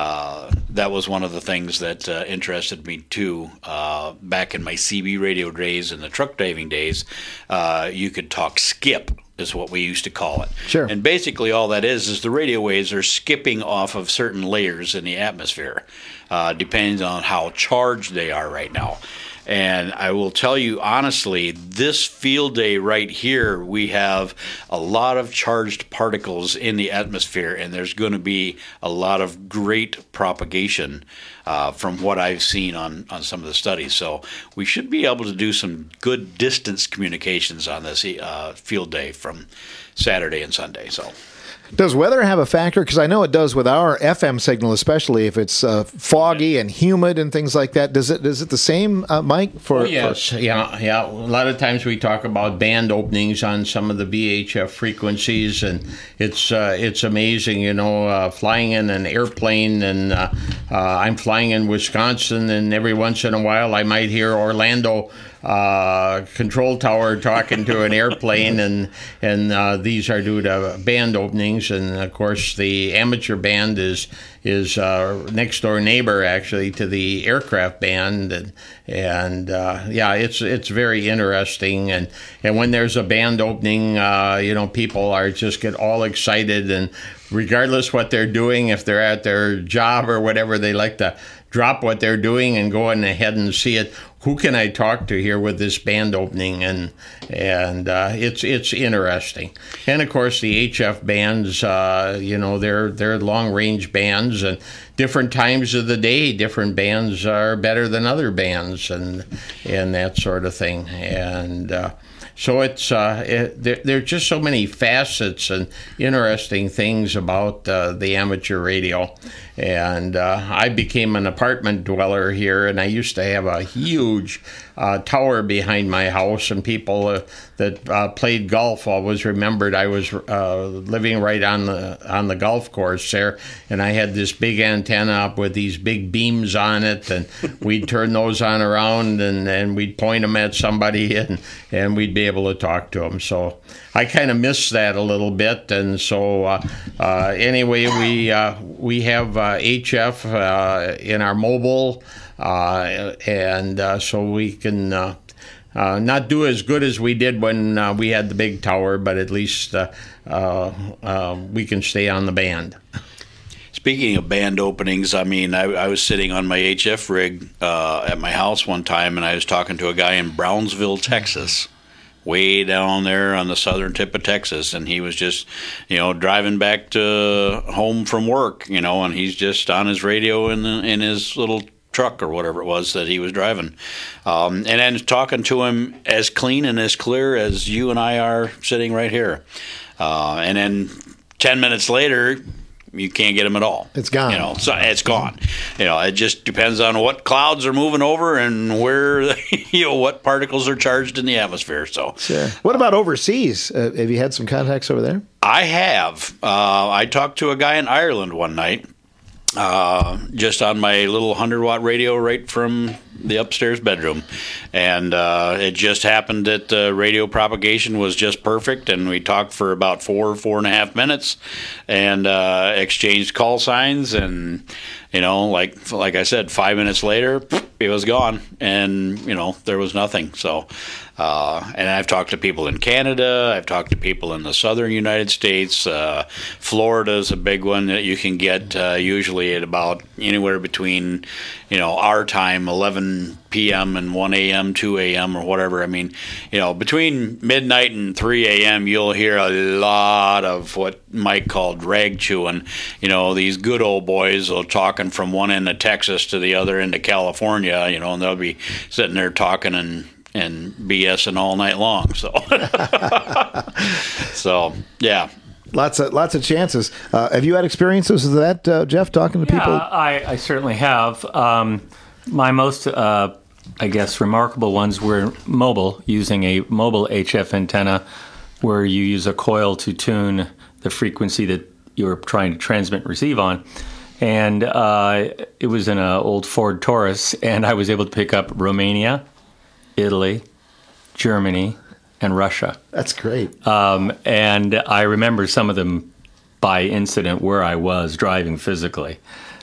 That was one of the things that interested me too. Back in my CB radio days and the truck driving days, you could talk skip, is what we used to call it. Sure. And basically all that is the radio waves are skipping off of certain layers in the atmosphere, depending on how charged they are right now. And I will tell you honestly, this field day right here, we have a lot of charged particles in the atmosphere, and there's going to be a lot of great propagation from what I've seen on some of the studies. So we should be able to do some good distance communications on this field day from Saturday and Sunday. So. Does weather have a factor? Because I know it does with our FM signal, especially if it's foggy and humid and things like that. Is it the same, Mike? Yes. Yeah. A lot of times we talk about band openings on some of the VHF frequencies, and it's amazing. Flying in an airplane, and I'm flying in Wisconsin, and every once in a while I might hear Orlando control tower talking to an airplane, and these are due to band openings. And of course the amateur band is next door neighbor actually to the aircraft band, and it's very interesting. And when there's a band opening, people are just get all excited, and regardless what they're doing, if they're at their job or whatever, they like to drop what they're doing and go in ahead and see it. Who can I talk to here with this band opening? And it's interesting. And of course the HF bands, they're long range bands, and different times of the day, different bands are better than other bands, and that sort of thing. And so there are just so many facets and interesting things about the amateur radio. And I became an apartment dweller here, and I used to have a huge tower behind my house, and people that played golf always remembered I was living right on the golf course there, and I had this big antenna up with these big beams on it, and we'd turn those on around, and we'd point them at somebody, and we'd be able to talk to them. So I kind of miss that a little bit, and so anyway, we have HF in our mobile, and so we can not do as good as we did when we had the big tower, but at least we can stay on the band. Speaking of band openings, I mean, I was sitting on my HF rig at my house one time, and I was talking to a guy in Brownsville, Texas, way down there on the southern tip of Texas, and he was just, driving back to home from work, and he's just on his radio in his little truck or whatever it was that he was driving, and then talking to him as clean and as clear as you and I are sitting right here, and then 10 minutes later, you can't get them at all. It's gone. So it's gone. It just depends on what clouds are moving over and where, what particles are charged in the atmosphere. So, sure. What about overseas? Have you had some contacts over there? I have. I talked to a guy in Ireland one night, just on my little 100-watt radio right from the upstairs bedroom, and it just happened that the radio propagation was just perfect, and we talked for about 4.5 minutes, and exchanged call signs, and like I said, 5 minutes later, it was gone, and there was nothing. So, and I've talked to people in Canada. I've talked to people in the southern United States. Florida is a big one that you can get usually at about anywhere between, our time, 11 p.m. and 1 a.m., 2 a.m. or whatever. I mean, between midnight and 3 a.m., you'll hear a lot of what Mike called rag chewing. These good old boys will talking from one end of Texas to the other end of California, and they'll be sitting there talking and BSing all night long. So, yeah. Lots of chances. Have you had experiences with that, Jeff, talking to people? I certainly have. My most, remarkable ones were mobile, using a mobile HF antenna where you use a coil to tune the frequency that you're trying to transmit and receive on. And it was in an old Ford Taurus, and I was able to pick up Romania, Italy, Germany, and Russia. That's great. And I remember some of them by incident where I was driving physically.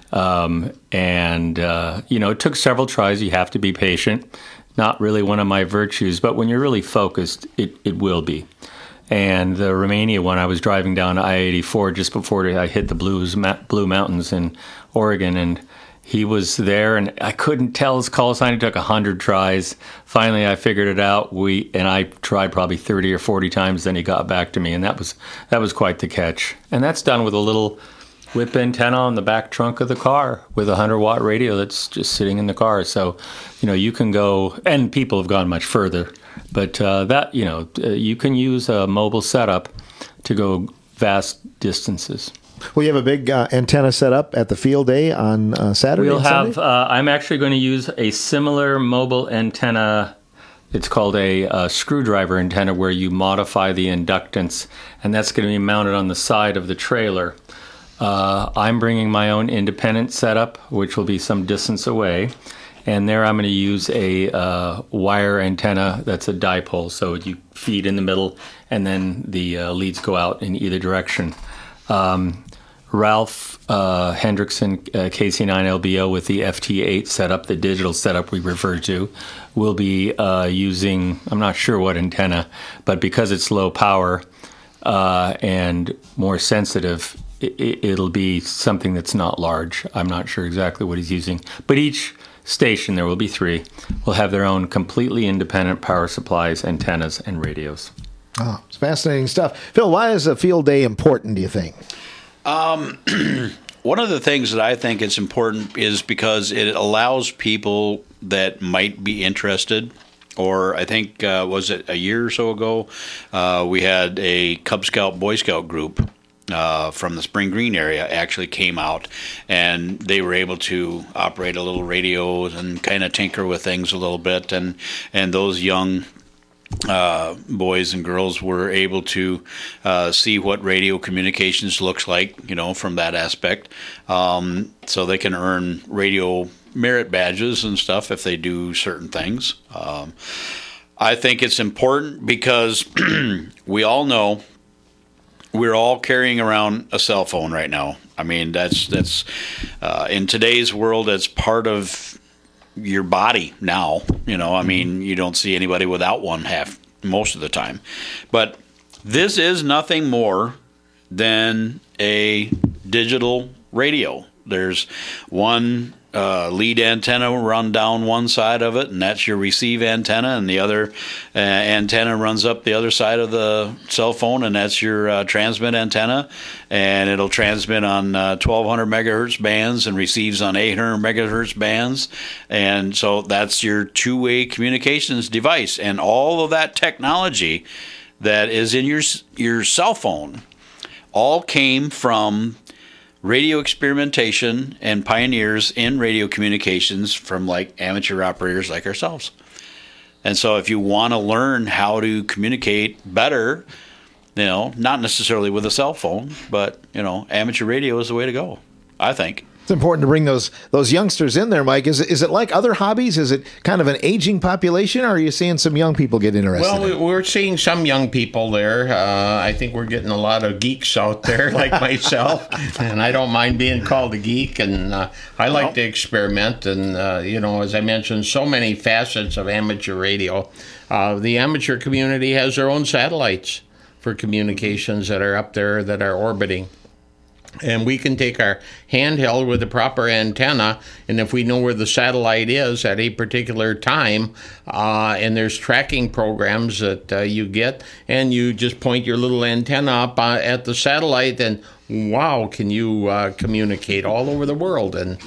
It took several tries. You have to be patient. Not really one of my virtues, but when you're really focused, it will be. And the Romania one, I was driving down I-84 just before I hit the Blue Mountains in Oregon, and he was there, and I couldn't tell his call sign. It took 100 tries. Finally, I figured it out. And I tried probably 30 or 40 times. Then he got back to me, and that was quite the catch. And that's done with a little whip antenna on the back trunk of the car with a 100-watt radio that's just sitting in the car. So, you can go, and people have gone much further. But you can use a mobile setup to go vast distances. Well, you have a big antenna set up at the field day on Saturday. We'll have. I'm actually going to use a similar mobile antenna. It's called a screwdriver antenna, where you modify the inductance, and that's going to be mounted on the side of the trailer. I'm bringing my own independent setup, which will be some distance away. And there I'm going to use a wire antenna that's a dipole, so you feed in the middle, and then the leads go out in either direction. Ralph Hendrickson, KC9LBO with the FT8 setup, the digital setup we refer to, will be using, I'm not sure what antenna, but because it's low power and more sensitive, it'll be something that's not large. I'm not sure exactly what he's using. But each station, there will be 3, will have their own completely independent power supplies, antennas, and radios. Oh, it's fascinating stuff. Phil, why is a field day important, do you think? One of the things that I think is important is because it allows people that might be interested, or I think, was it a year or so ago, we had a Cub Scout, Boy Scout group from the Spring Green area actually came out, and they were able to operate a little radio and kind of tinker with things a little bit, and those young boys and girls were able to see what radio communications looks like, from that aspect. So they can earn radio merit badges and stuff if they do certain things. I think it's important because we all know we're all carrying around a cell phone right now. I mean, that's in today's world, it's part of your body now. I mean, you don't see anybody without one most of the time. But this is nothing more than a digital radio. There's one lead antenna run down one side of it, and that's your receive antenna, and the other antenna runs up the other side of the cell phone, and that's your transmit antenna, and it'll transmit on 1200 megahertz bands and receives on 800 megahertz bands, and so that's your two-way communications device. And all of that technology that is in your cell phone all came from radio experimentation and pioneers in radio communications from amateur operators like ourselves. And so if you want to learn how to communicate better, not necessarily with a cell phone, but, amateur radio is the way to go, I think. It's important to bring those youngsters in there, Mike. Is it like other hobbies? Is it kind of an aging population, or are you seeing some young people get interested? Well, we're seeing some young people there. I think we're getting a lot of geeks out there, like myself, and I don't mind being called a geek. And I like to experiment. And as I mentioned, so many facets of amateur radio. The amateur community has their own satellites for communications that are up there that are orbiting. And we can take our handheld with the proper antenna, and if we know where the satellite is at a particular time, and there's tracking programs that you get, and you just point your little antenna up at the satellite, and wow, can you communicate all over the world, and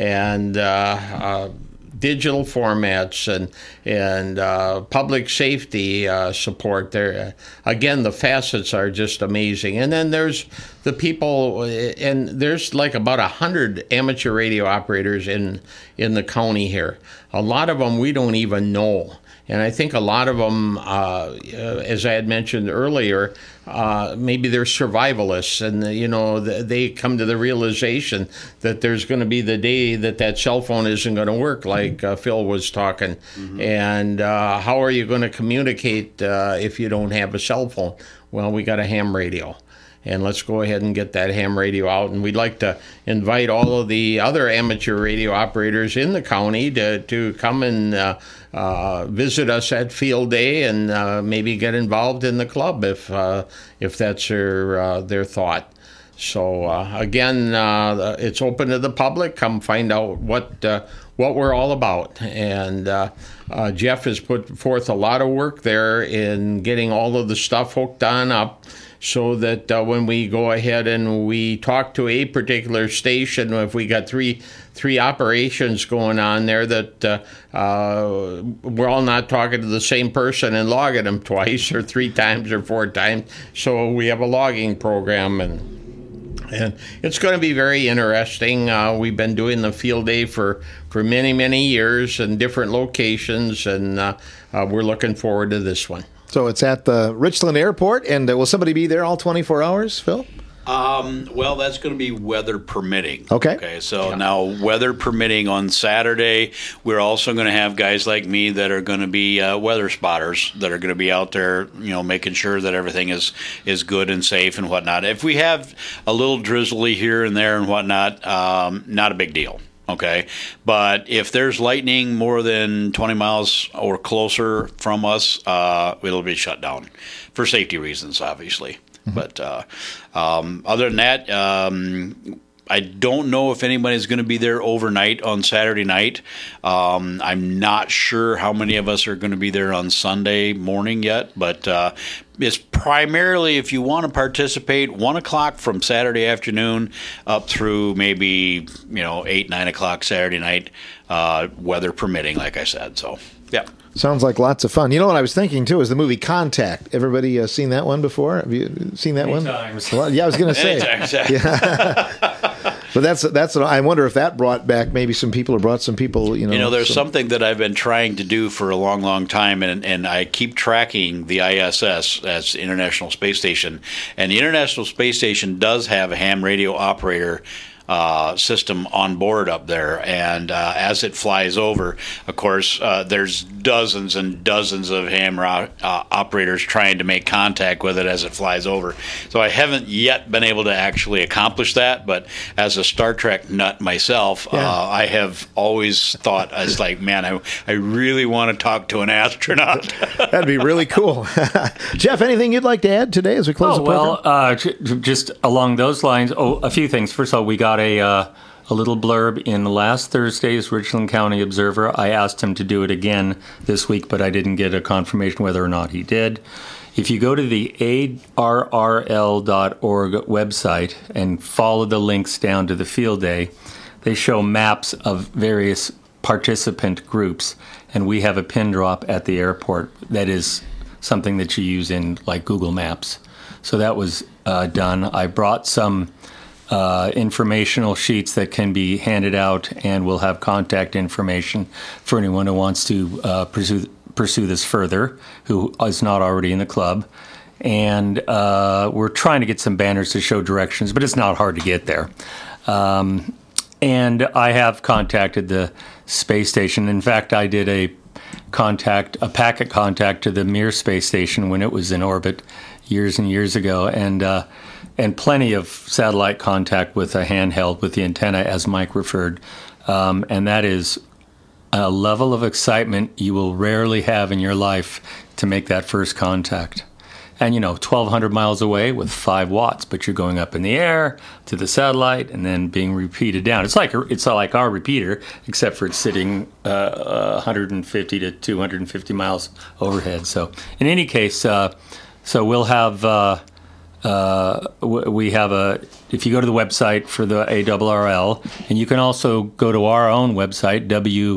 digital formats and public safety support. There again, the facets are just amazing. And then there's the people, and there's like about 100 amateur radio operators in the county here. A lot of them we don't even know. And I think a lot of them, as I had mentioned earlier, maybe they're survivalists, and they come to the realization that there's going to be the day that cell phone isn't going to work, like Phil was talking. Mm-hmm. And how are you going to communicate if you don't have a cell phone? Well, we got a ham radio. And let's go ahead and get that ham radio out. And we'd like to invite all of the other amateur radio operators in the county to come and visit us at Field Day and maybe get involved in the club if that's their thought. So again, it's open to the public. Come find out what we're all about. And Jeff has put forth a lot of work there in getting all of the stuff hooked on up, so that when we go ahead and we talk to a particular station, if we got three operations going on there, that we're all not talking to the same person and logging them twice or 3 times or 4 times. So we have a logging program, and it's going to be very interesting. We've been doing the Field Day for many, many years in different locations, and we're looking forward to this one. So it's at the Richland Airport, and will somebody be there all 24 hours, Phil? Well, that's going to be weather permitting. Okay. So now, weather permitting on Saturday, we're also going to have guys like me that are going to be weather spotters that are going to be out there, making sure that everything is good and safe and whatnot. If we have a little drizzly here and there and whatnot, not a big deal. Okay, but if there's lightning more than 20 miles or closer from us, it'll be shut down for safety reasons, obviously. Mm-hmm. But other than that, I don't know if anybody's going to be there overnight on Saturday night. I'm not sure how many of us are going to be there on Sunday morning yet, but it's primarily, if you want to participate, 1 o'clock from Saturday afternoon up through maybe 8, 9 o'clock Saturday night, weather permitting, like I said. So, yeah. Sounds like lots of fun. You know what I was thinking, too, is the movie Contact. Everybody seen that one before? Have you seen that one? Well, yeah, I was going to say. Yeah. But that's. I wonder if that brought back maybe some people, or brought some people, there's something that I've been trying to do for a long, long time, and I keep tracking the ISS, that's the International Space Station. And the International Space Station does have a ham radio operator system on board up there, and as it flies over, of course, there's dozens and dozens of ham operators trying to make contact with it as it flies over. So I haven't yet been able to actually accomplish that, but as a Star Trek nut myself, I have always thought, I was like, man, I really want to talk to an astronaut. That'd be really cool. Jeff, anything you'd like to add today as we close the program? Well, just along those lines, a few things. First of all, we got a little blurb in last Thursday's Richland County Observer. I asked him to do it again this week, but I didn't get a confirmation whether or not he did. If you go to the arrl.org website and follow the links down to the Field Day, they show maps of various participant groups, and we have a pin drop at the airport that is something that you use in like Google Maps. So that was done. I brought some informational sheets that can be handed out, and we'll have contact information for anyone who wants to pursue this further, who is not already in the club. And we're trying to get some banners to show directions, but it's not hard to get there. And I have contacted the space station. In fact, I did a packet contact to the Mir space station when it was in orbit years and years ago, and plenty of satellite contact with a handheld with the antenna, as Mike referred. And that is a level of excitement you will rarely have in your life to make that first contact. And 1,200 miles away with 5 watts, but you're going up in the air to the satellite and then being repeated down. It's like our repeater, except for it's sitting 150 to 250 miles overhead. So in any case, so we'll have we have if you go to the website for the ARRL, and you can also go to our own website,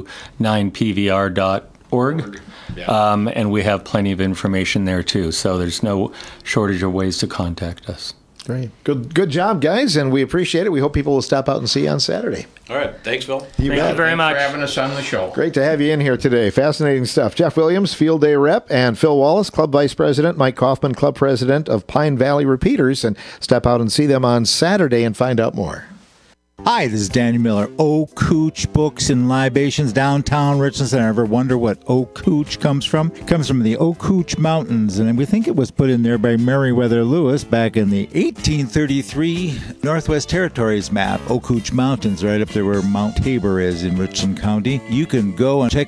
w9pvr.org. Yeah. And we have plenty of information there too, so there's no shortage of ways to contact us. Great. Good job, guys, and we appreciate it. We hope people will stop out and see you on Saturday. All right. Thanks, Phil. Thank you very much for having us on the show. Great to have you in here today. Fascinating stuff. Jeff Williams, Field Day Rep, and Phil Wallace, Club Vice President, Mike Kaufman, Club President of Pine Valley Repeaters, and step out and see them on Saturday and find out more. Hi, this is Daniel Miller, O'Cooch Books and Libations, downtown Richland Center. Ever wonder what O'Cooch comes from? It comes from the O'Cooch Mountains, and we think it was put in there by Meriwether Lewis back in the 1833 Northwest Territories map. O'Cooch Mountains, right up there where Mount Tabor is in Richland County. You can go and check